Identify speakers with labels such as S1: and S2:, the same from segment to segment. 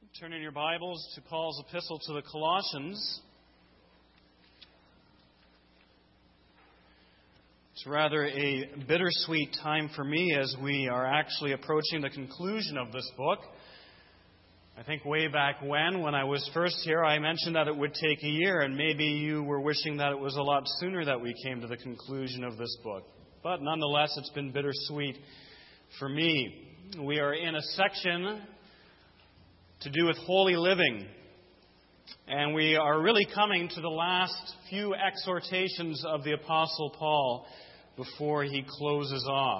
S1: Turn in your Bibles to Paul's epistle to the Colossians. It's rather a bittersweet time for me as we are actually approaching the conclusion of this book. I think way back when I was first here, I mentioned that it would take a year, and maybe you were wishing that it was a lot sooner that we came to the conclusion of this book. But nonetheless, it's been bittersweet for me. We are in a section to do with holy living. And we are really coming to the last few exhortations of the Apostle Paul before he closes off.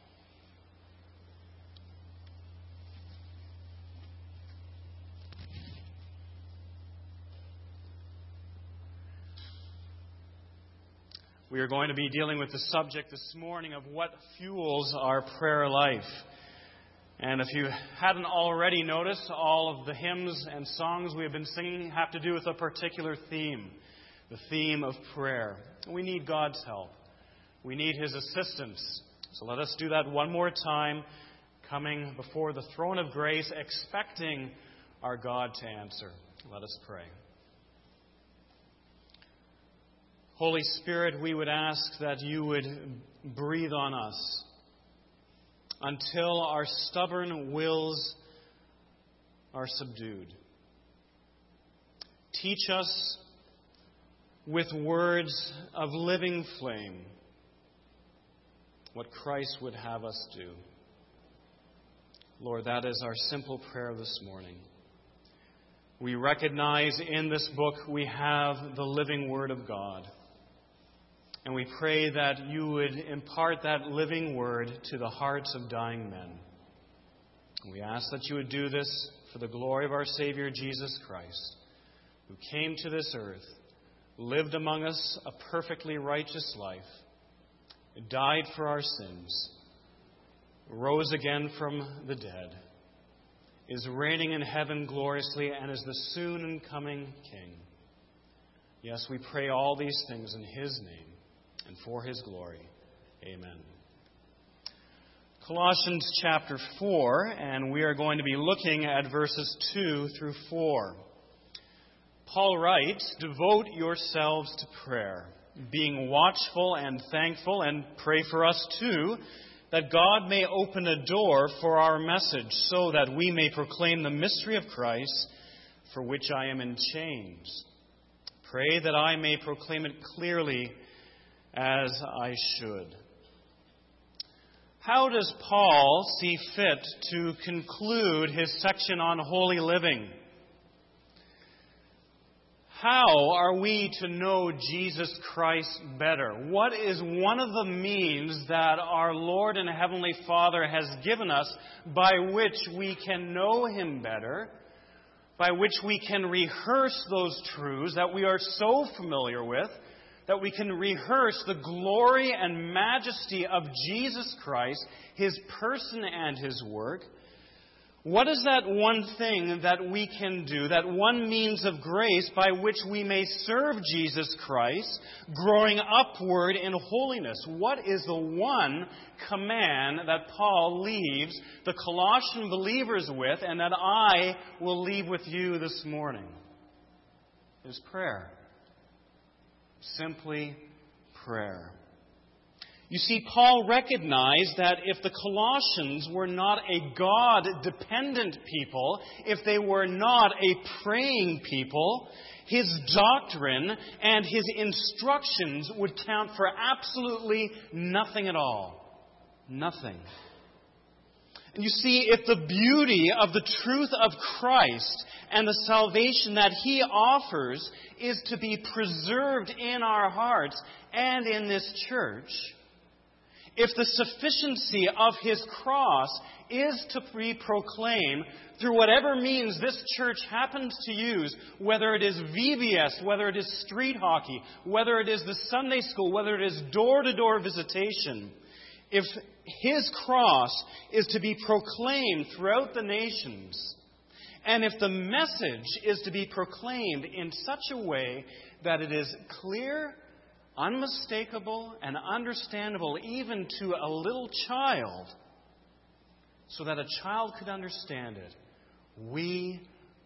S1: We are going to be dealing with the subject this morning of what fuels our prayer life. And if you hadn't already noticed, all of the hymns and songs we have been singing have to do with a particular theme, the theme of prayer. We need God's help. We need His assistance. So let us do that one more time, coming before the throne of grace, expecting our God to answer. Let us pray. Holy Spirit, we would ask that you would breathe on us until our stubborn wills are subdued. Teach us with words of living flame what Christ would have us do. Lord, that is our simple prayer this morning. We recognize in this book we have the living Word of God. And we pray that you would impart that living word to the hearts of dying men. We ask that you would do this for the glory of our Savior Jesus Christ, who came to this earth, lived among us a perfectly righteous life, died for our sins, rose again from the dead, is reigning in heaven gloriously, and is the soon and coming King. Yes, we pray all these things in His name and for His glory. Amen. Colossians chapter 4, and we are going to be looking at verses 2 through 4. Paul writes, "Devote yourselves to prayer, being watchful and thankful, and pray for us too, that God may open a door for our message, so that we may proclaim the mystery of Christ, for which I am in chains. Pray that I may proclaim it clearly as I should." How does Paul see fit to conclude his section on holy living? How are we to know Jesus Christ better? What is one of the means that our Lord and Heavenly Father has given us by which we can know Him better, by which we can rehearse those truths that we are so familiar with, that we can rehearse the glory and majesty of Jesus Christ, His person and His work? What is that one thing that we can do, that one means of grace by which we may serve Jesus Christ, growing upward in holiness? What is the one command that Paul leaves the Colossian believers with, and that I will leave with you this morning? It is prayer. Simply prayer. You see, Paul recognized that if the Colossians were not a God-dependent people, if they were not a praying people, his doctrine and his instructions would count for absolutely nothing at all. Nothing. And you see, if the beauty of the truth of Christ and the salvation that He offers is to be preserved in our hearts and in this church, if the sufficiency of His cross is to be proclaimed through whatever means this church happens to use, whether it is VBS, whether it is street hockey, whether it is the Sunday school, whether it is door-to-door visitation, if His cross is to be proclaimed throughout the nations, and if the message is to be proclaimed in such a way that it is clear, unmistakable, and understandable even to a little child, so that a child could understand it, we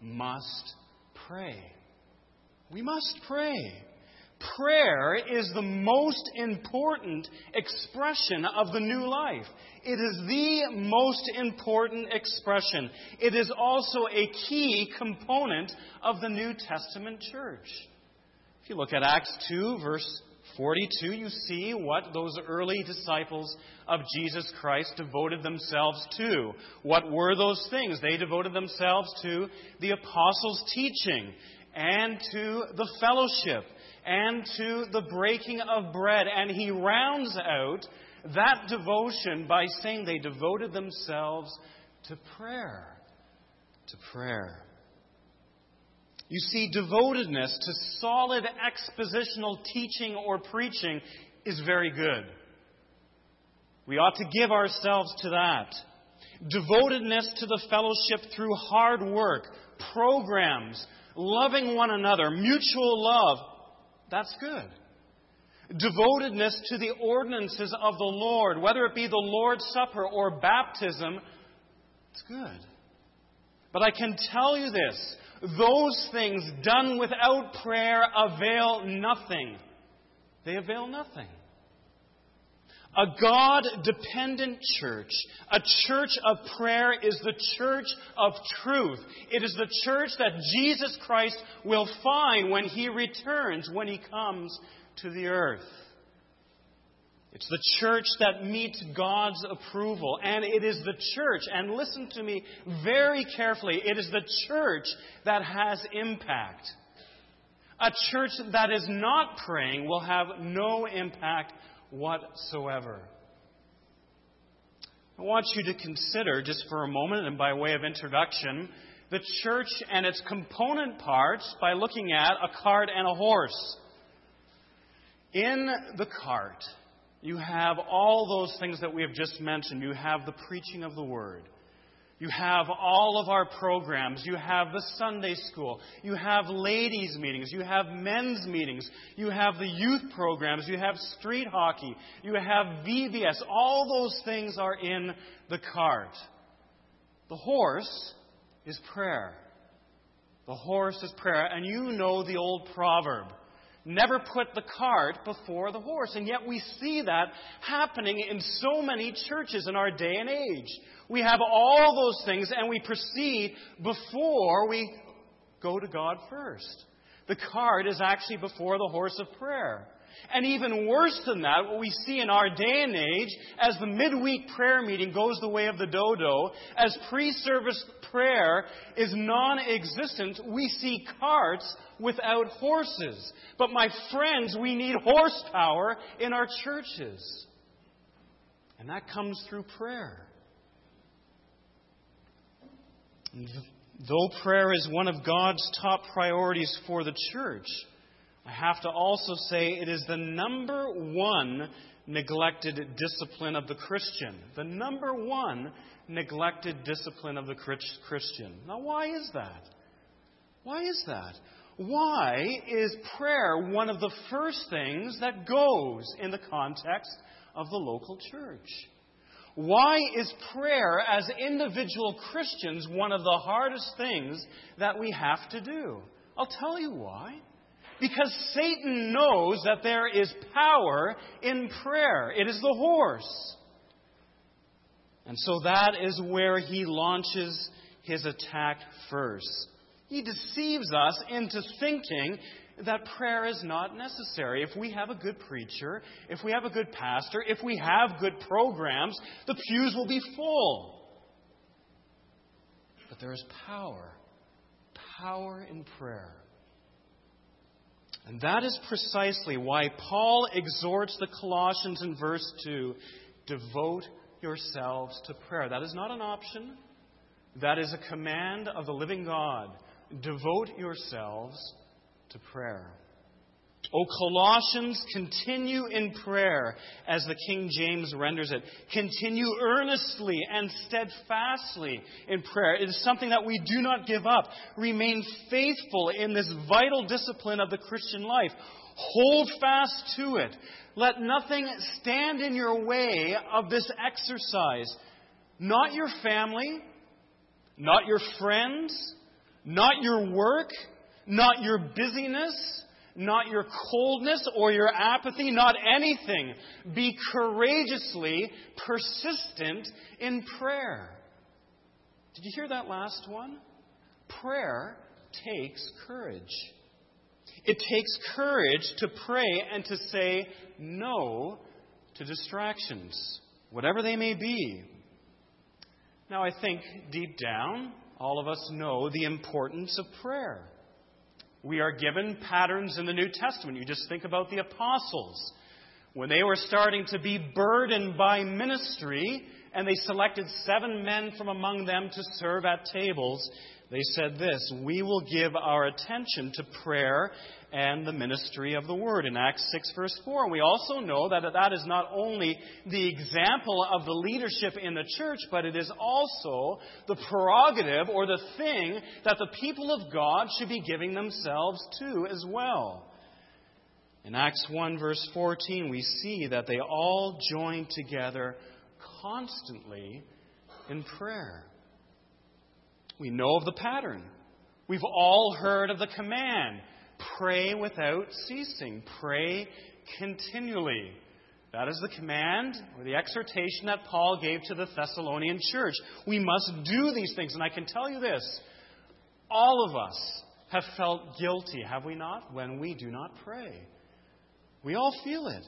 S1: must pray. We must pray. Prayer is the most important expression of the new life. It is the most important expression. It is also a key component of the New Testament church. If you look at Acts 2, verse 42, you see what those early disciples of Jesus Christ devoted themselves to. What were those things? They devoted themselves to the apostles' teaching and to the fellowship and to the breaking of bread. And he rounds out that devotion by saying they devoted themselves to prayer. To prayer. You see, devotedness to solid expositional teaching or preaching is very good. We ought to give ourselves to that. Devotedness to the fellowship through hard work, programs, loving one another, mutual love, that's good. Devotedness to the ordinances of the Lord, whether it be the Lord's Supper or baptism, it's good. But I can tell you this, those things done without prayer avail nothing. They avail nothing. A God-dependent church, a church of prayer, is the church of truth. It is the church that Jesus Christ will find when He returns, when He comes to the earth. It's the church that meets God's approval. And it is the church, and listen to me very carefully, it is the church that has impact. A church that is not praying will have no impact whatsoever. I want you to consider, just for a moment and by way of introduction, the church and its component parts by looking at a cart and a horse. In the cart, you have all those things that we have just mentioned. You have the preaching of the Word. You have all of our programs. You have the Sunday school. You have ladies' meetings. You have men's meetings. You have the youth programs. You have street hockey. You have VBS. All those things are in the cart. The horse is prayer. The horse is prayer. And you know the old proverb. Never put the cart before the horse. And yet we see that happening in so many churches in our day and age. We have all those things and we proceed before we go to God first. The cart is actually before the horse of prayer. And even worse than that, what we see in our day and age, as the midweek prayer meeting goes the way of the dodo, as pre-service prayer is non-existent, we see carts without horses. But my friends, we need horsepower in our churches. And that comes through prayer. And though prayer is one of God's top priorities for the church, I have to also say it is the number one neglected discipline of the Christian. The number one neglected discipline of the Christian. Now, why is that? Why is that? Why is prayer one of the first things that goes in the context of the local church? Why is prayer as individual Christians one of the hardest things that we have to do? I'll tell you why. Because Satan knows that there is power in prayer. It is the horse. And so that is where he launches his attack first. He deceives us into thinking that prayer is not necessary. If we have a good preacher, if we have a good pastor, if we have good programs, the pews will be full. But there is power. Power in prayer. And that is precisely why Paul exhorts the Colossians in verse 2, devote yourselves to prayer. That is not an option. That is a command of the living God. Devote yourselves to prayer. O Colossians, continue in prayer, as the King James renders it. Continue earnestly and steadfastly in prayer. It is something that we do not give up. Remain faithful in this vital discipline of the Christian life. Hold fast to it. Let nothing stand in your way of this exercise. Not your family, not your friends, Not your work, not your busyness, not your coldness or your apathy, not anything. Be courageously persistent in prayer. Did you hear that last one? Prayer takes courage. It takes courage to pray and to say no to distractions, whatever they may be. Now, I think deep down, all of us know the importance of prayer. We are given patterns in the New Testament. You just think about the apostles. When they were starting to be burdened by ministry, and they selected 7 men from among them to serve at tables, they said this: we will give our attention to prayer and the ministry of the Word, in Acts 6, verse 4. And we also know that that is not only the example of the leadership in the church, but it is also the prerogative or the thing that the people of God should be giving themselves to as well. In Acts 1, verse 14, we see that they all joined together constantly in prayer. We know of the pattern. We've all heard of the command: pray without ceasing. Pray continually. That is the command or the exhortation that Paul gave to the Thessalonian church. We must do these things. And I can tell you this: all of us have felt guilty, have we not, when we do not pray? We all feel it.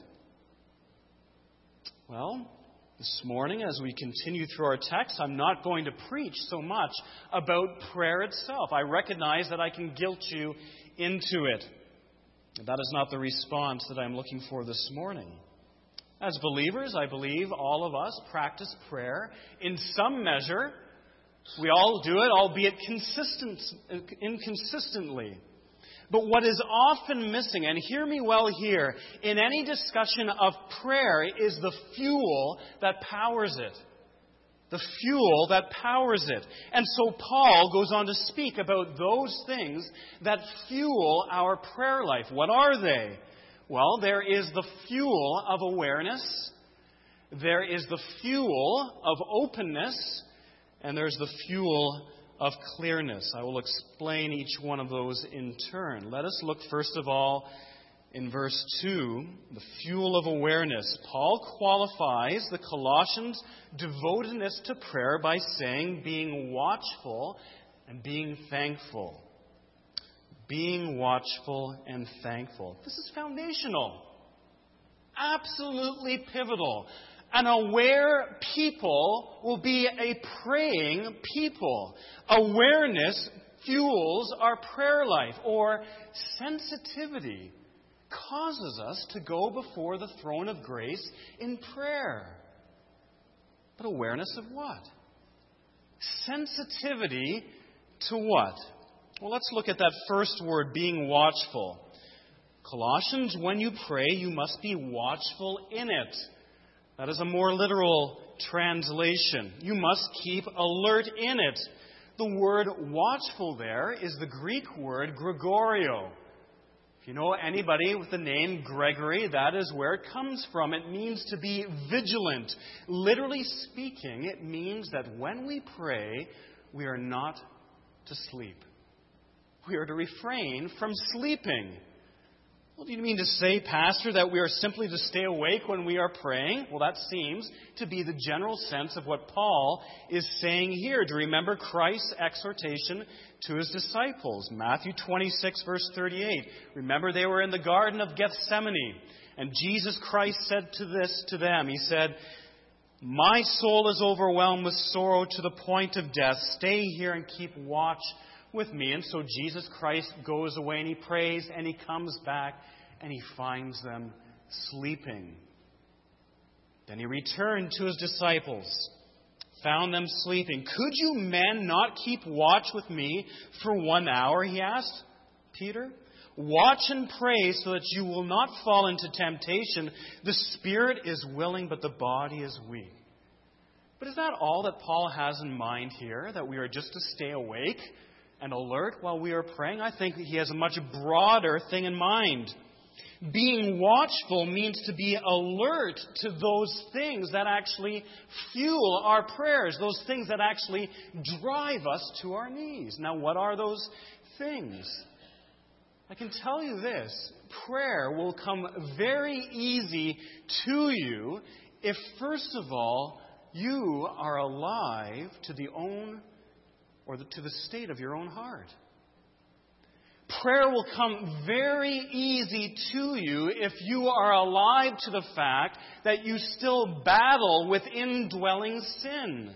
S1: Well, this morning, as we continue through our text, I'm not going to preach so much about prayer itself. I recognize that I can guilt you into it. That is not the response that I'm looking for this morning. As believers, I believe all of us practice prayer in some measure. We all do it, albeit inconsistently. But what is often missing, and hear me well here, in any discussion of prayer is the fuel that powers it. The fuel that powers it. And so Paul goes on to speak about those things that fuel our prayer life. What are they? Well, there is the fuel of awareness, there is the fuel of openness, and there's the fuel of clearness. I will explain each one of those in turn. Let us look first of all in verse 2, the fuel of awareness. Paul qualifies the Colossians' devotedness to prayer by saying being watchful and being thankful. Being watchful and thankful. This is foundational. Absolutely pivotal. An aware people will be a praying people. Awareness fuels our prayer life, or sensitivity causes us to go before the throne of grace in prayer. But awareness of what? Sensitivity to what? Well, let's look at that first word, being watchful. Colossians, when you pray, you must be watchful in it. That is a more literal translation. You must keep alert in it. The word watchful there is the Greek word Gregorio. If you know anybody with the name Gregory, that is where it comes from. It means to be vigilant. Literally speaking, it means that when we pray, we are not to sleep. We are to refrain from sleeping. Well, do you mean to say, Pastor, that we are simply to stay awake when we are praying? Well, that seems to be the general sense of what Paul is saying here. To remember Christ's exhortation to his disciples. Matthew 26, verse 38. Remember, they were in the Garden of Gethsemane, and Jesus Christ said to them, he said, "My soul is overwhelmed with sorrow to the point of death. Stay here and keep watch with me." And so Jesus Christ goes away and he prays and he comes back and he finds them sleeping. Then he returned to his disciples, found them sleeping. "Could you men not keep watch with me for 1 hour?" he asked Peter. "Watch and pray so that you will not fall into temptation. The spirit is willing, but the body is weak." But is that all that Paul has in mind here? That we are just to stay awake and alert while we are praying? I think he has a much broader thing in mind. Being watchful means to be alert to those things that actually fuel our prayers, those things that actually drive us to our knees. Now, what are those things? I can tell you this. Prayer will come very easy to you if, first of all, you are alive to to the state of your own heart. Prayer will come very easy to you if you are alive to the fact that you still battle with indwelling sin.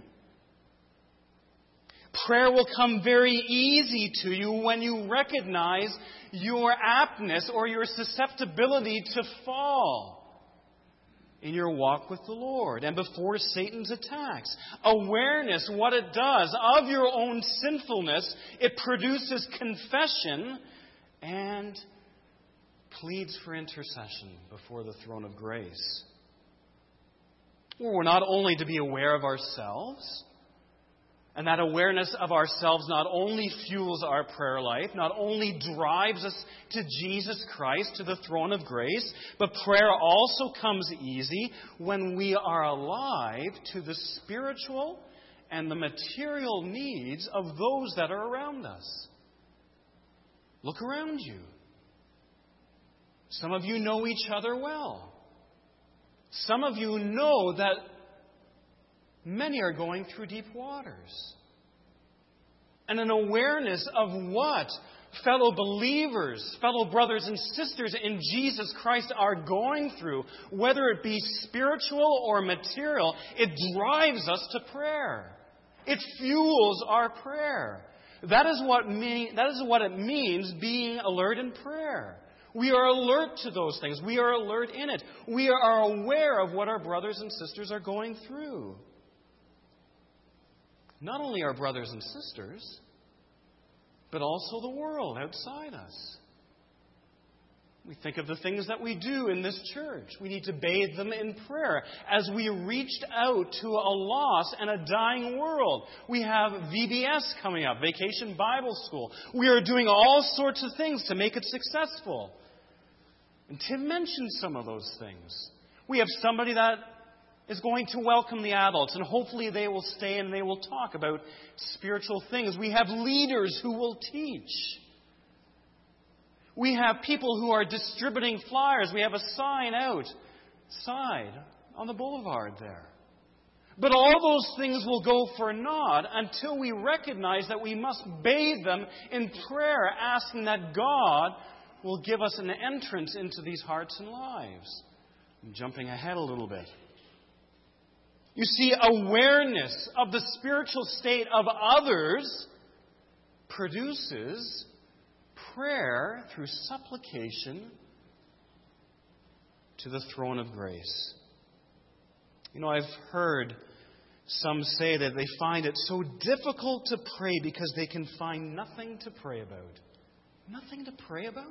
S1: Prayer will come very easy to you when you recognize your aptness or your susceptibility to fall in your walk with the Lord and before Satan's attacks. Awareness, what it does of your own sinfulness, it produces confession and pleads for intercession before the throne of grace. We're not only to be aware of ourselves, and that awareness of ourselves not only fuels our prayer life, not only drives us to Jesus Christ, to the throne of grace, but prayer also comes easy when we are alive to the spiritual and the material needs of those that are around us. Look around you. Some of you know each other well. Some of you know that many are going through deep waters. And an awareness of what fellow believers, fellow brothers and sisters in Jesus Christ are going through, whether it be spiritual or material, it drives us to prayer. It fuels our prayer. That is what it means being alert in prayer. We are alert to those things. We are alert in it. We are aware of what our brothers and sisters are going through. Not only our brothers and sisters, but also the world outside us. We think of the things that we do in this church. We need to bathe them in prayer as we reached out to a lost and a dying world. We have VBS coming up, Vacation Bible School. We are doing all sorts of things to make it successful. And Tim mentioned some of those things. We have somebody that is going to welcome the adults, and hopefully they will stay and they will talk about spiritual things. We have leaders who will teach. We have people who are distributing flyers. We have a sign outside on the boulevard there. But all those things will go for naught until we recognize that we must bathe them in prayer, asking that God will give us an entrance into these hearts and lives. I'm jumping ahead a little bit. You see, awareness of the spiritual state of others produces prayer through supplication to the throne of grace. You know, I've heard some say that they find it so difficult to pray because they can find nothing to pray about. Nothing to pray about?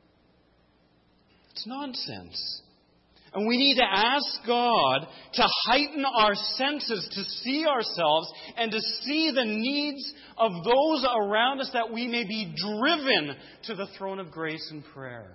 S1: It's nonsense. And we need to ask God to heighten our senses to see ourselves and to see the needs of those around us that we may be driven to the throne of grace in prayer.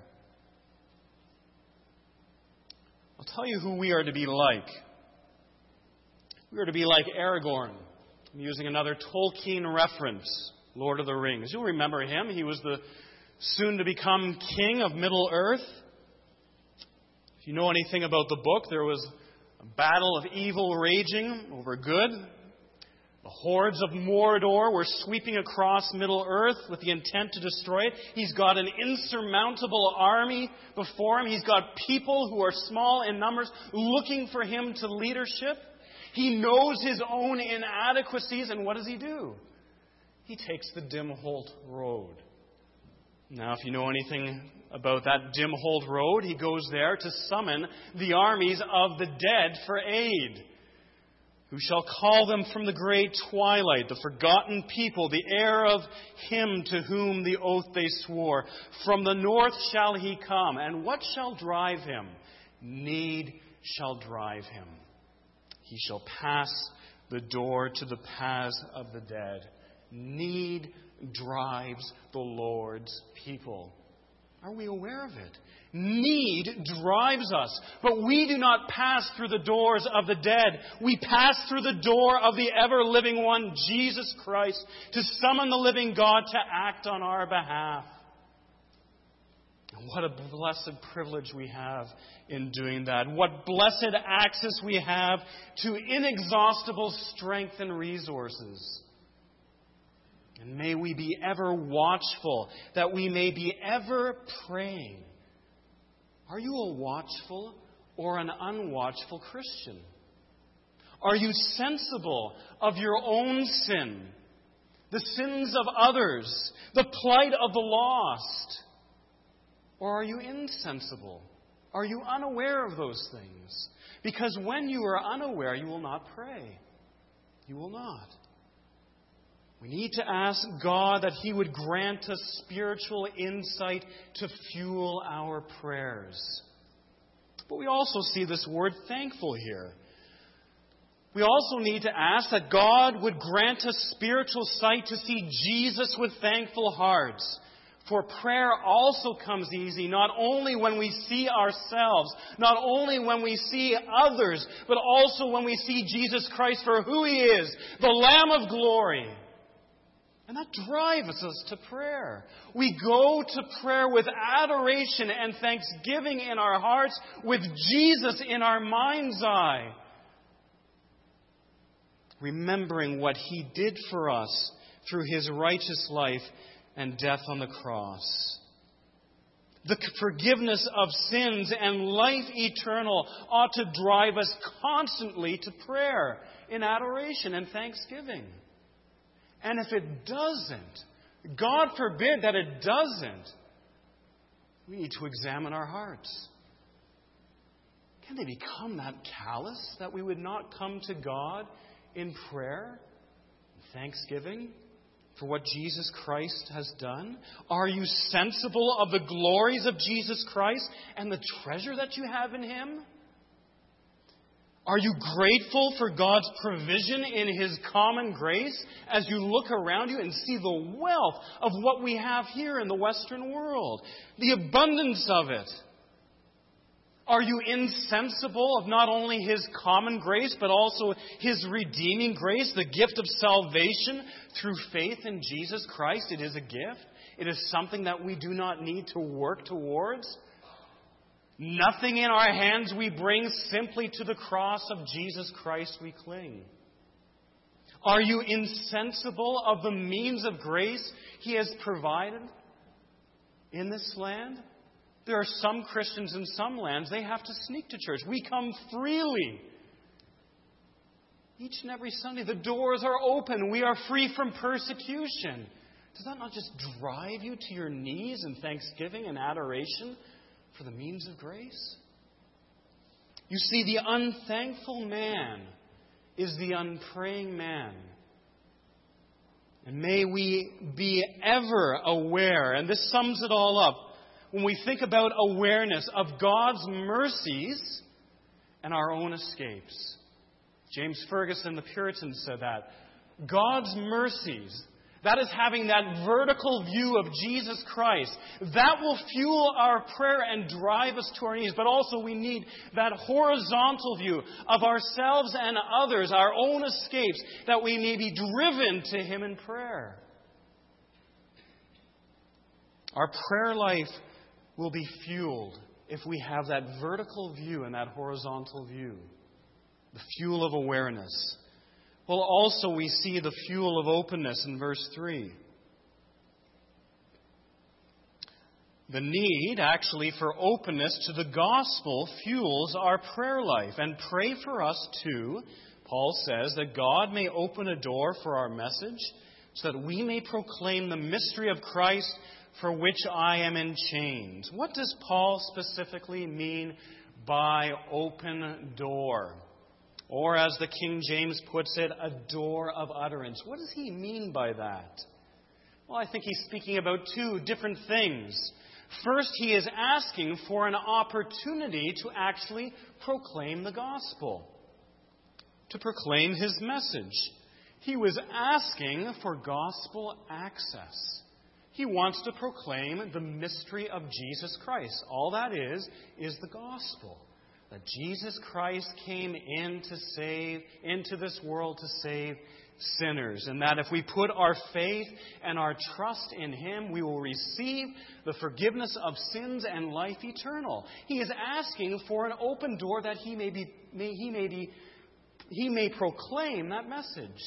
S1: I'll tell you who we are to be like. We are to be like Aragorn. I'm using another Tolkien reference, Lord of the Rings. You'll remember him. He was the soon-to-become king of Middle-earth. If you know anything about the book, there was a battle of evil raging over good. The hordes of Mordor were sweeping across Middle-earth with the intent to destroy it. He's got an insurmountable army before him. He's got people who are small in numbers looking for him to leadership. He knows his own inadequacies, and what does he do? He takes the Dimholt Road. Now, if you know anything about that Dimholt Road, he goes there to summon the armies of the dead for aid. Who shall call them from the great twilight, the forgotten people, the heir of him to whom the oath they swore. From the north shall he come, and what shall drive him? Need shall drive him. He shall pass the door to the paths of the dead. Need drives the Lord's people. Are we aware of it? Need drives us, but we do not pass through the doors of the dead. We pass through the door of the ever-living one, Jesus Christ, to summon the living God to act on our behalf. And what a blessed privilege we have in doing that. What blessed access we have to inexhaustible strength and resources. And may we be ever watchful, that we may be ever praying. Are you a watchful or an unwatchful Christian? Are you sensible of your own sin, the sins of others, the plight of the lost? Or are you insensible? Are you unaware of those things? Because when you are unaware, you will not pray. You will not. We need to ask God that He would grant us spiritual insight to fuel our prayers. But we also see this word thankful here. We also need to ask that God would grant us spiritual sight to see Jesus with thankful hearts. For prayer also comes easy, not only when we see ourselves, not only when we see others, but also when we see Jesus Christ for who He is, the Lamb of glory. And that drives us to prayer. We go to prayer with adoration and thanksgiving in our hearts, with Jesus in our mind's eye, remembering what He did for us through His righteous life and death on the cross. The forgiveness of sins and life eternal ought to drive us constantly to prayer in adoration and thanksgiving. And if it doesn't, God forbid that it doesn't, we need to examine our hearts. Can they become that callous that we would not come to God in prayer and thanksgiving for what Jesus Christ has done? Are you sensible of the glories of Jesus Christ and the treasure that you have in Him? Are you grateful for God's provision in His common grace as you look around you and see the wealth of what we have here in the Western world? The abundance of it. Are you insensible of not only His common grace, but also His redeeming grace, the gift of salvation through faith in Jesus Christ? It is a gift. It is something that we do not need to work towards. Nothing in our hands we bring, simply to the cross of Jesus Christ we cling. Are you insensible of the means of grace He has provided in this land? There are some Christians in some lands, they have to sneak to church. We come freely. Each and every Sunday, the doors are open. We are free from persecution. Does that not just drive you to your knees in thanksgiving and adoration for the means of grace? You see, the unthankful man is the unpraying man. And may we be ever aware, and this sums it all up, when we think about awareness of God's mercies and our own escapes. James Ferguson, the Puritan, said that. God's mercies, that is having that vertical view of Jesus Christ. That will fuel our prayer and drive us to our knees. But also we need that horizontal view of ourselves and others, our own escapes, that we may be driven to Him in prayer. Our prayer life will be fueled if we have that vertical view and that horizontal view. The fuel of awareness. Well, also we see the fuel of openness in verse 3. The need, actually, for openness to the gospel fuels our prayer life. And pray for us, too, Paul says, that God may open a door for our message so that we may proclaim the mystery of Christ, for which I am in chains. What does Paul specifically mean by open door? Or as the King James puts it, a door of utterance. What does he mean by that? Well, I think he's speaking about two different things. First, he is asking for an opportunity to actually proclaim the gospel, to proclaim his message. He was asking for gospel access. He wants to proclaim the mystery of Jesus Christ. All that is the gospel. That Jesus Christ came into this world to save sinners. And that if we put our faith and our trust in Him, we will receive the forgiveness of sins and life eternal. He is asking for an open door that He may proclaim that message.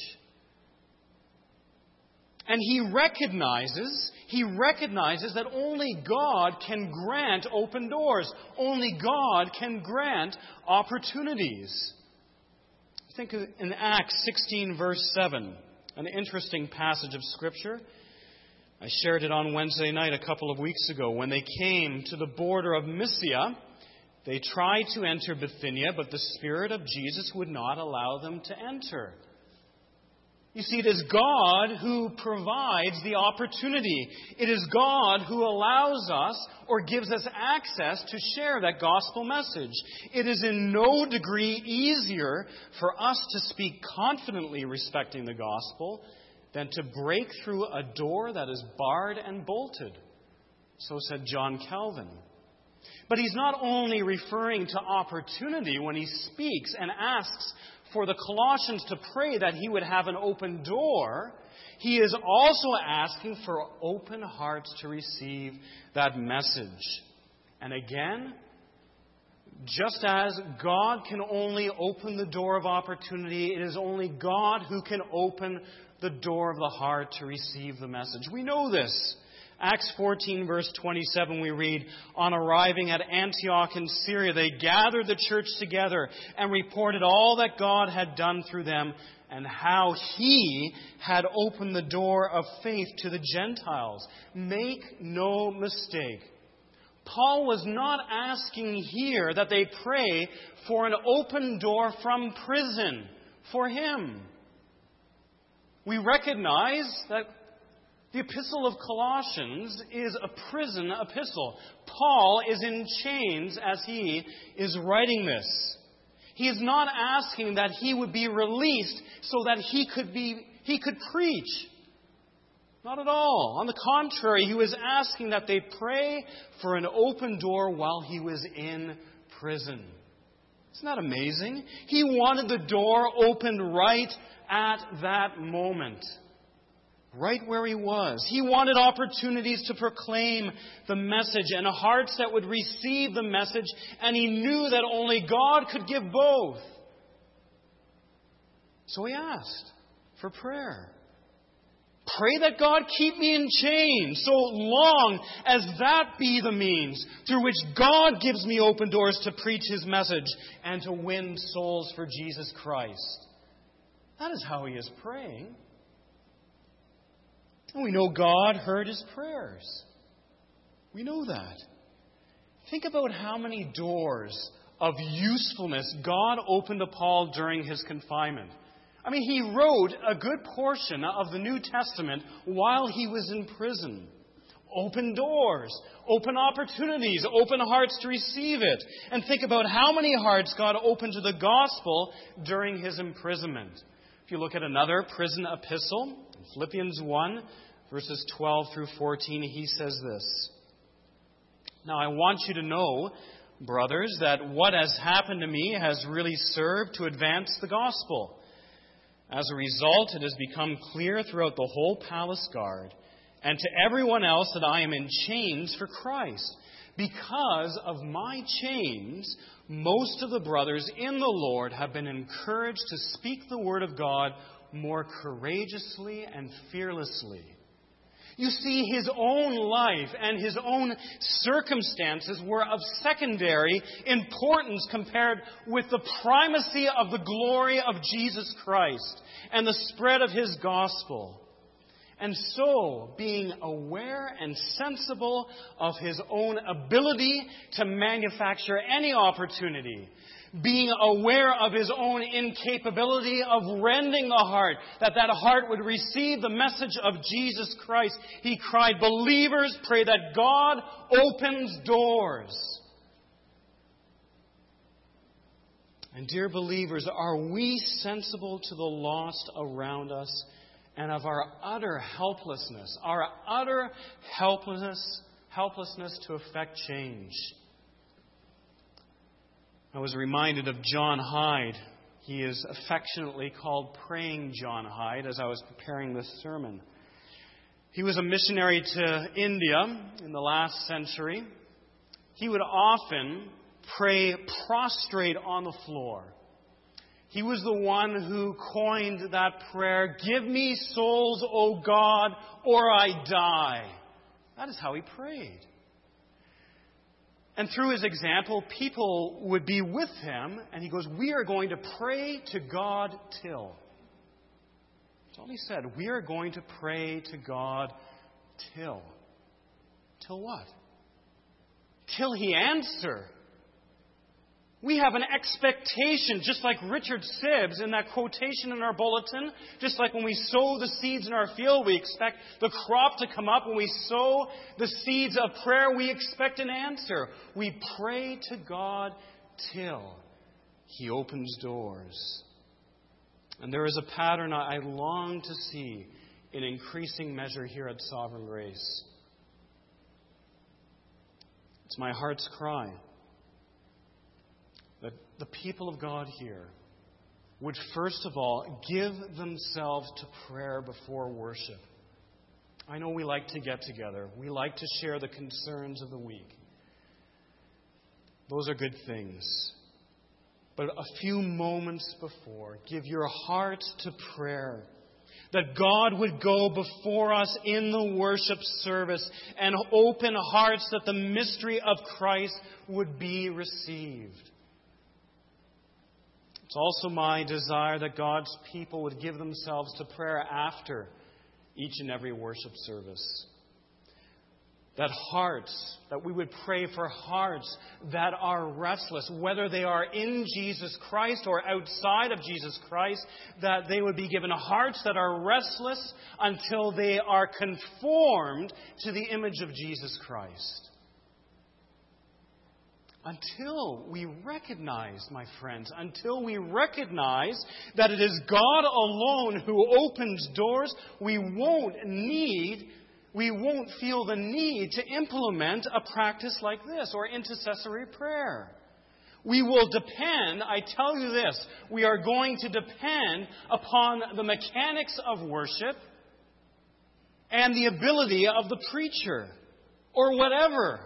S1: And He recognizes that only God can grant open doors. Only God can grant opportunities. Think in Acts 16, verse 7, an interesting passage of Scripture. I shared it on Wednesday night a couple of weeks ago. When they came to the border of Mysia, they tried to enter Bithynia, but the Spirit of Jesus would not allow them to enter. You see, it is God who provides the opportunity. It is God who allows us or gives us access to share that gospel message. It is in no degree easier for us to speak confidently respecting the gospel than to break through a door that is barred and bolted. So said John Calvin. But he's not only referring to opportunity when he speaks and asks for the Colossians to pray that he would have an open door. He is also asking for open hearts to receive that message. And again, just as God can only open the door of opportunity, it is only God who can open the door of the heart to receive the message. We know this. Acts 14, verse 27, we read, on arriving at Antioch in Syria, they gathered the church together and reported all that God had done through them and how He had opened the door of faith to the Gentiles. Make no mistake. Paul was not asking here that they pray for an open door from prison for him. We recognize that the epistle of Colossians is a prison epistle. Paul is in chains as he is writing this. He is not asking that he would be released so that he could preach. Not at all. On the contrary, he was asking that they pray for an open door while he was in prison. Isn't that amazing? He wanted the door opened right at that moment. Right where he was. He wanted opportunities to proclaim the message and hearts that would receive the message, and he knew that only God could give both. So he asked for prayer. Pray that God keep me in chains so long as that be the means through which God gives me open doors to preach His message and to win souls for Jesus Christ. That is how he is praying. And we know God heard his prayers. We know that. Think about how many doors of usefulness God opened to Paul during his confinement. I mean, he wrote a good portion of the New Testament while he was in prison. Open doors, open opportunities, open hearts to receive it. And think about how many hearts God opened to the gospel during his imprisonment. If you look at another prison epistle, Philippians 1, verses 12 through 14, he says this. Now I want you to know, brothers, that what has happened to me has really served to advance the gospel. As a result, it has become clear throughout the whole palace guard and to everyone else that I am in chains for Christ. Because of my chains, most of the brothers in the Lord have been encouraged to speak the word of God more courageously and fearlessly. You see, his own life and his own circumstances were of secondary importance compared with the primacy of the glory of Jesus Christ and the spread of his gospel. And so, being aware and sensible of his own ability to manufacture any opportunity, being aware of his own incapability of rending the heart, that heart would receive the message of Jesus Christ, he cried, believers, pray that God opens doors. And dear believers, are we sensible to the lost around us and of our utter helplessness to effect change. I was reminded of John Hyde. He is affectionately called Praying John Hyde as I was preparing this sermon. He was a missionary to India in the last century. He would often pray prostrate on the floor. He was the one who coined that prayer, "Give me souls, O God, or I die." That is how he prayed. And through his example, people would be with him, and he goes, "We are going to pray to God till." That's all he said. We are going to pray to God till. Till what? Till He answer. We have an expectation, just like Richard Sibbs in that quotation in our bulletin, just like when we sow the seeds in our field, we expect the crop to come up. When we sow the seeds of prayer, we expect an answer. We pray to God till He opens doors. And there is a pattern I long to see in increasing measure here at Sovereign Grace. It's my heart's cry that the people of God here would first of all give themselves to prayer before worship. I know we like to get together. We like to share the concerns of the week. Those are good things. But a few moments before, give your heart to prayer. That God would go before us in the worship service and open hearts that the mystery of Christ would be received. It's also my desire that God's people would give themselves to prayer after each and every worship service. That we would pray for hearts that are restless, whether they are in Jesus Christ or outside of Jesus Christ, that they would be given hearts that are restless until they are conformed to the image of Jesus Christ. Until we recognize, my friends, until we recognize that it is God alone who opens doors, we won't feel the need to implement a practice like this or intercessory prayer. We will depend, I tell you this, we are going to depend upon the mechanics of worship and the ability of the preacher or whatever.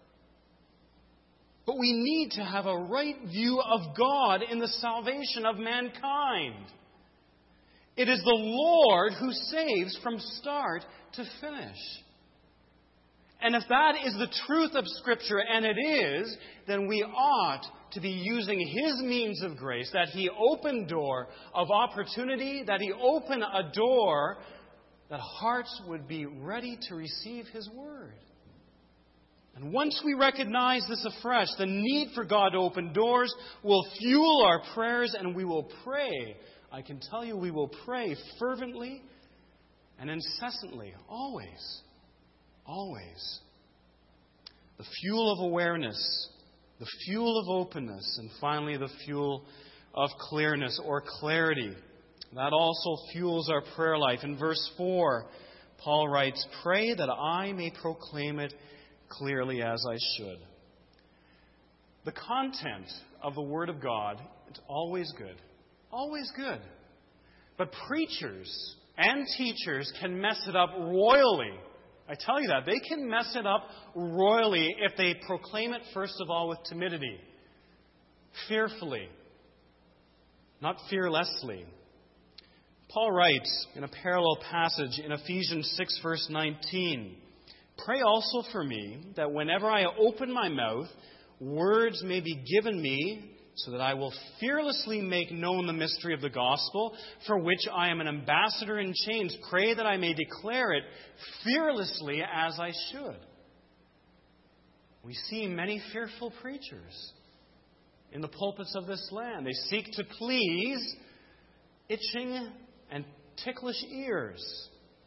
S1: But we need to have a right view of God in the salvation of mankind. It is the Lord who saves from start to finish. And if that is the truth of Scripture, and it is, then we ought to be using His means of grace, that He opened door of opportunity, that He opened a door that hearts would be ready to receive His Word. And once we recognize this afresh, the need for God to open doors will fuel our prayers, and we will pray. I can tell you we will pray fervently and incessantly, always. Always. The fuel of awareness, the fuel of openness, and finally the fuel of clearness or clarity. That also fuels our prayer life. In verse 4, Paul writes, "Pray that I may proclaim it clearly as I should." The content of the Word of God is always good. Always good. But preachers and teachers can mess it up royally. I tell you that. They can mess it up royally if they proclaim it, first of all, with timidity. Fearfully. Not fearlessly. Paul writes in a parallel passage in Ephesians 6, verse 19, "Pray also for me, that whenever I open my mouth, words may be given me, so that I will fearlessly make known the mystery of the gospel, for which I am an ambassador in chains. Pray that I may declare it fearlessly as I should." We see many fearful preachers in the pulpits of this land. They seek to please itching and ticklish ears.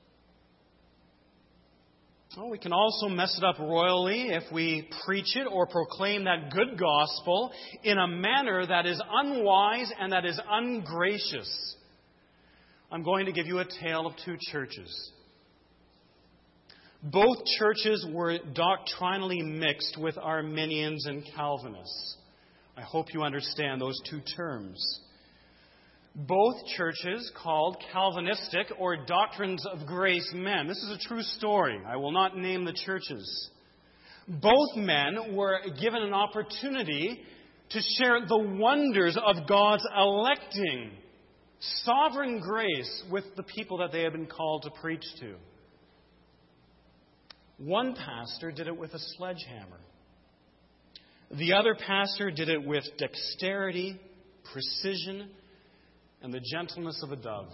S1: Well, we can also mess it up royally if we preach it or proclaim that good gospel in a manner that is unwise and that is ungracious. I'm going to give you a tale of two churches. Both churches were doctrinally mixed with Arminians and Calvinists. I hope you understand those two terms. Both churches called Calvinistic or Doctrines of Grace men. This is a true story. I will not name the churches. Both men were given an opportunity to share the wonders of God's electing sovereign grace with the people that they had been called to preach to. One pastor did it with a sledgehammer. The other pastor did it with dexterity, precision, and the gentleness of a dove.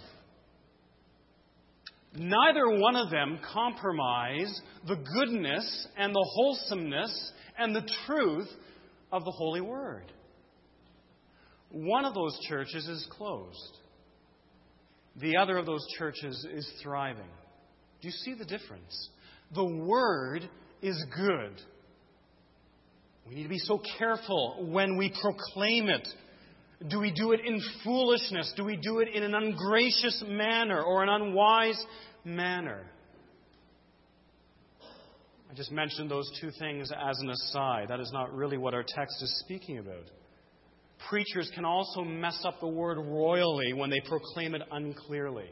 S1: Neither one of them compromised the goodness and the wholesomeness and the truth of the Holy Word. One of those churches is closed. The other of those churches is thriving. Do you see the difference? The Word is good. We need to be so careful when we proclaim it. Do we do it in foolishness? Do we do it in an ungracious manner or an unwise manner? I just mentioned those two things as an aside. That is not really what our text is speaking about. Preachers can also mess up the word royally when they proclaim it unclearly.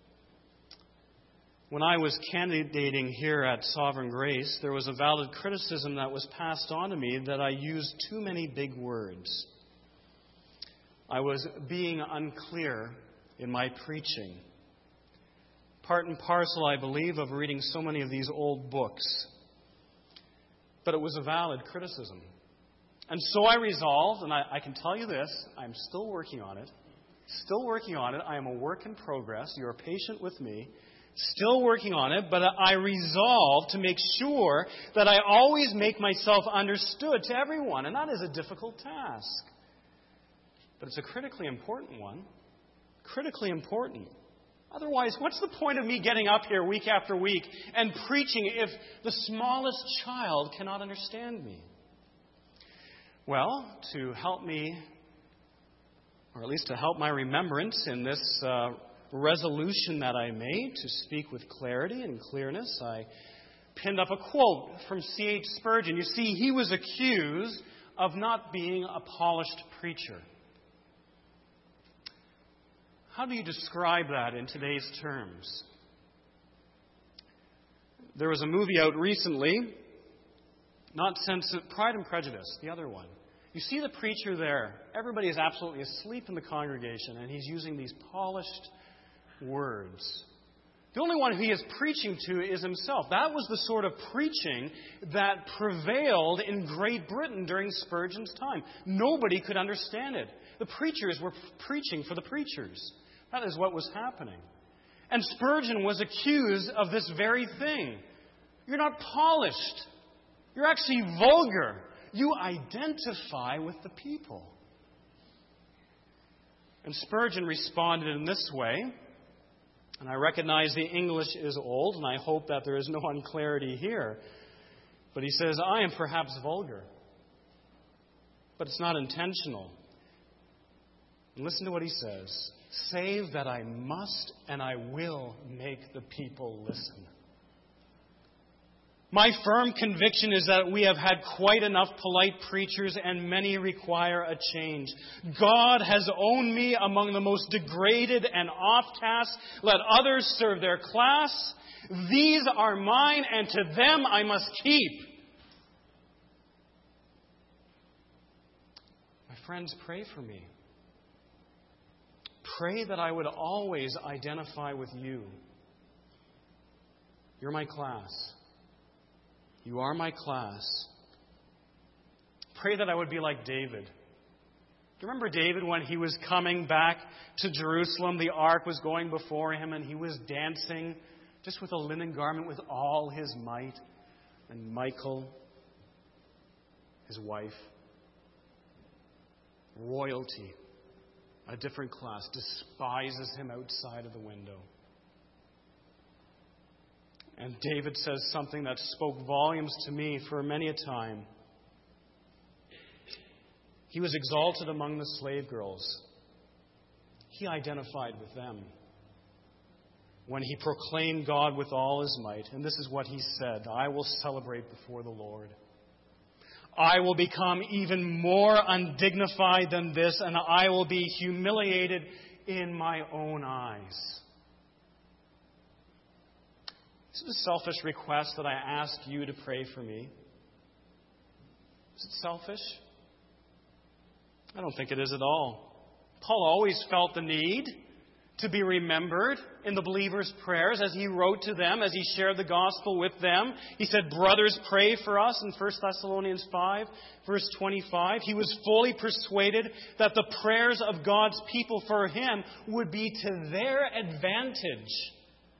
S1: When I was candidating here at Sovereign Grace, there was a valid criticism that was passed on to me that I used too many big words. I was being unclear in my preaching. Part and parcel, I believe, of reading so many of these old books. But it was a valid criticism. And so I resolved, and I can tell you this, I'm still working on it. Still working on it. I am a work in progress. You are patient with me. Still working on it, but I resolved to make sure that I always make myself understood to everyone. And that is a difficult task. But it's a critically important one. Critically important. Otherwise, what's the point of me getting up here week after week and preaching if the smallest child cannot understand me? Well, to help me, or at least to help my remembrance in this resolution that I made to speak with clarity and clearness, I pinned up a quote from C.H. Spurgeon. You see, he was accused of not being a polished preacher. How do you describe that in today's terms? There was a movie out recently, not since Pride and Prejudice, the other one. You see the preacher there. Everybody is absolutely asleep in the congregation, and he's using these polished words. The only one he is preaching to is himself. That was the sort of preaching that prevailed in Great Britain during Spurgeon's time. Nobody could understand it. The preachers were preaching for the preachers. That is what was happening. And Spurgeon was accused of this very thing. You're not polished. You're actually vulgar. You identify with the people. And Spurgeon responded in this way. And I recognize the English is old, and I hope that there is no unclarity here. But he says, I am perhaps vulgar, but it's not intentional. And listen to what he says. Save that I must and I will make the people listen. My firm conviction is that we have had quite enough polite preachers and many require a change. God has owned me among the most degraded and off-task. Let others serve their class. These are mine and to them I must keep. My friends, pray for me. Pray that I would always identify with you. You're my class. You are my class. Pray that I would be like David. Do you remember David when he was coming back to Jerusalem? The ark was going before him and he was dancing just with a linen garment with all his might. And Michal, his wife, royalty, a different class, despises him outside of the window. And David says something that spoke volumes to me for many a time. He was exalted among the slave girls. He identified with them. when he proclaimed God with all his might. And this is what he said, "I will celebrate before the Lord. I will become even more undignified than this, and I will be humiliated in my own eyes." This is a selfish request that I ask you to pray for me. Is it selfish? I don't think it is at all. Paul always felt the need to be remembered in the believers' prayers as he wrote to them, as he shared the gospel with them. He said, "Brothers, pray for us," in 1 Thessalonians 5, verse 25. He was fully persuaded that the prayers of God's people for him would be to their advantage.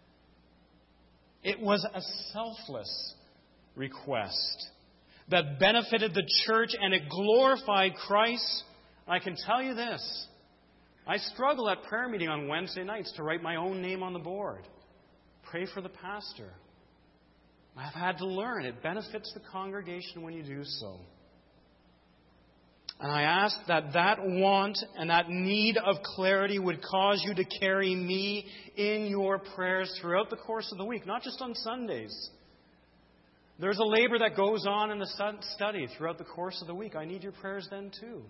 S1: It was a selfless request that benefited the church and it glorified Christ. I can tell you this. I struggle at prayer meeting on Wednesday nights to write my own name on the board. Pray for the pastor. I've had to learn. It benefits the congregation when you do so. And I ask that that want and that need of clarity would cause you to carry me in your prayers throughout the course of the week, not just on Sundays. There's a labor that goes on in the study throughout the course of the week. I need your prayers then too.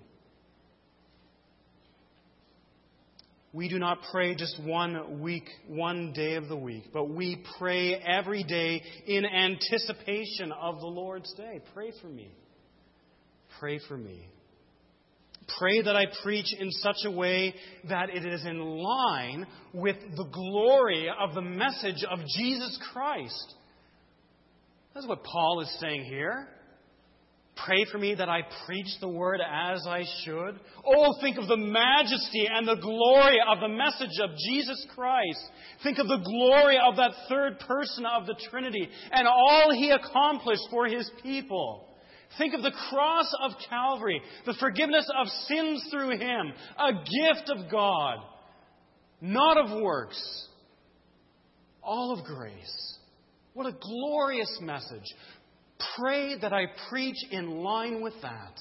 S1: We do not pray just one day of the week, but we pray every day in anticipation of the Lord's Day. Pray for me. Pray for me. Pray that I preach in such a way that it is in line with the glory of the message of Jesus Christ. That's what Paul is saying here. Pray for me that I preach the word as I should. Oh, think of the majesty and the glory of the message of Jesus Christ. Think of the glory of that third person of the Trinity and all he accomplished for his people. Think of the cross of Calvary, the forgiveness of sins through him, a gift of God, not of works, all of grace. What a glorious message. Pray that I preach in line with that.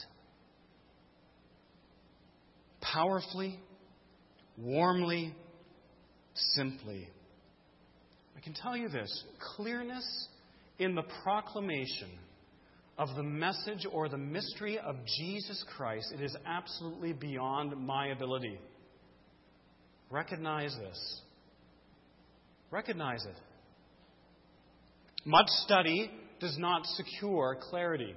S1: Powerfully, warmly, simply. I can tell you this, clearness in the proclamation of the message or the mystery of Jesus Christ, it is absolutely beyond my ability. Recognize this. Recognize it. Much study does not secure clarity.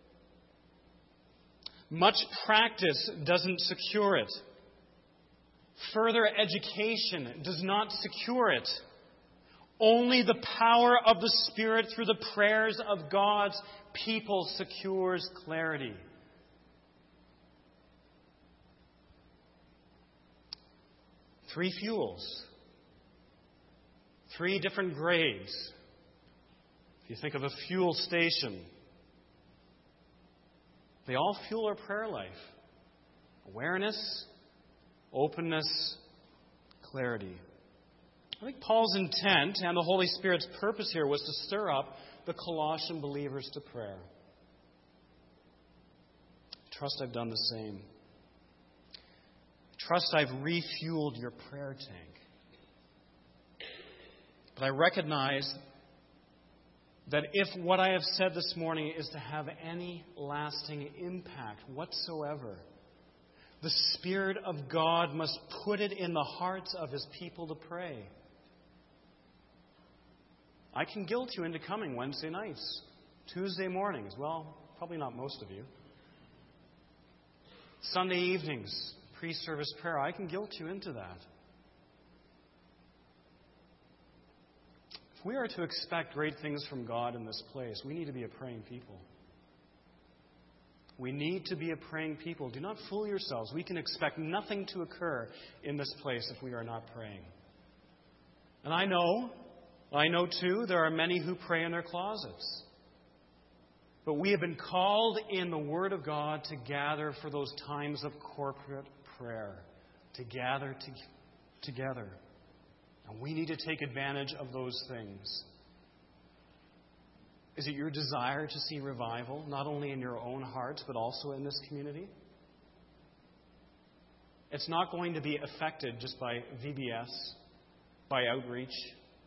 S1: Much practice doesn't secure it. Further education does not secure it. Only the power of the Spirit through the prayers of God's people secures clarity. Three fuels. Three different grades. If you think of a fuel station, they all fuel our prayer life. Awareness, openness, clarity. I think Paul's intent and the Holy Spirit's purpose here was to stir up the Colossian believers to prayer. I trust I've done the same. I trust I've refueled your prayer tank. But I recognize that if what I have said this morning is to have any lasting impact whatsoever, the Spirit of God must put it in the hearts of His people to pray. I can guilt you into coming Wednesday nights, Tuesday mornings. Well, probably not most of you. Sunday evenings, pre-service prayer. I can guilt you into that. If we are to expect great things from God in this place, we need to be a praying people. We need to be a praying people. Do not fool yourselves. We can expect nothing to occur in this place if we are not praying. And I know too, there are many who pray in their closets. But we have been called in the Word of God to gather for those times of corporate prayer. To gather together. And we need to take advantage of those things. Is it your desire to see revival, not only in your own hearts, but also in this community? It's not going to be affected just by VBS, by outreach,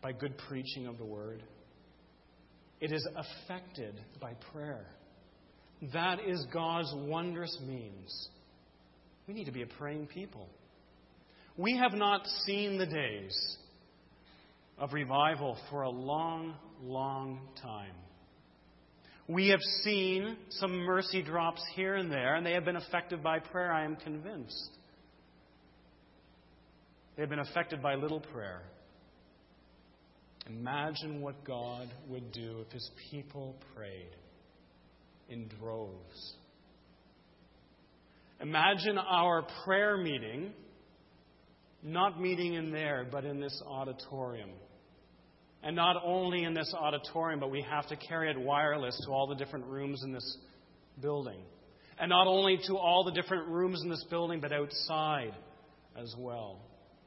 S1: by good preaching of the Word. It is affected by prayer. That is God's wondrous means. We need to be a praying people. We have not seen the days of revival for a long, long time. We have seen some mercy drops here and there, and they have been affected by prayer, I am convinced. They have been affected by little prayer. Imagine what God would do if His people prayed in droves. Imagine our prayer meeting, not meeting in there, but in this auditorium. And not only in this auditorium, but we have to carry it wireless to all the different rooms in this building. And not only to all the different rooms in this building, but outside as well.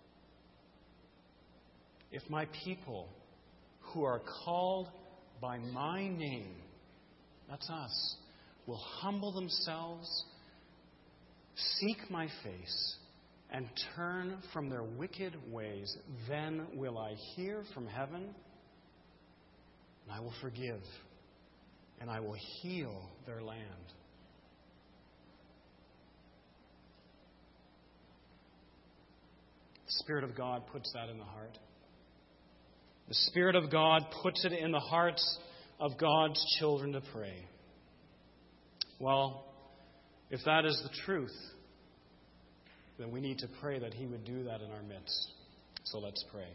S1: If my people who are called by my name, that's us, will humble themselves, seek my face, and turn from their wicked ways, then will I hear from heaven, and I will forgive, and I will heal their land. The Spirit of God puts that in the heart. The Spirit of God puts it in the hearts of God's children to pray. Well, if that is the truth, then we need to pray that He would do that in our midst. So let's pray.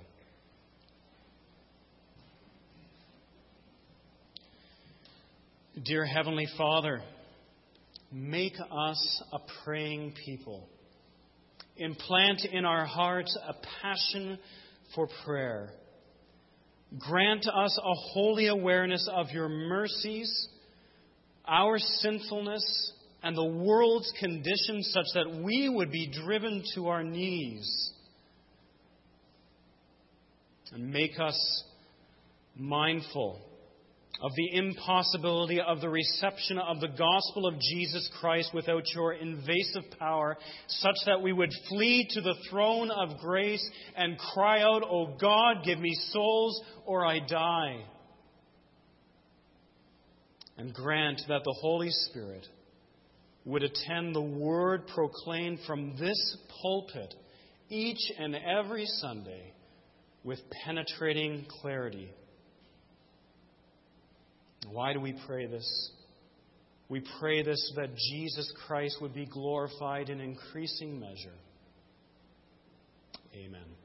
S1: Dear Heavenly Father, make us a praying people. Implant in our hearts a passion for prayer. Grant us a holy awareness of Your mercies, our sinfulness, and the world's condition, such that we would be driven to our knees. And make us mindful of the impossibility of the reception of the gospel of Jesus Christ without Your invasive power, such that we would flee to the throne of grace and cry out, "O God, give me souls, or I die." And grant that the Holy Spirit would attend the word proclaimed from this pulpit each and every Sunday with penetrating clarity. Why do we pray this? We pray this so that Jesus Christ would be glorified in increasing measure. Amen.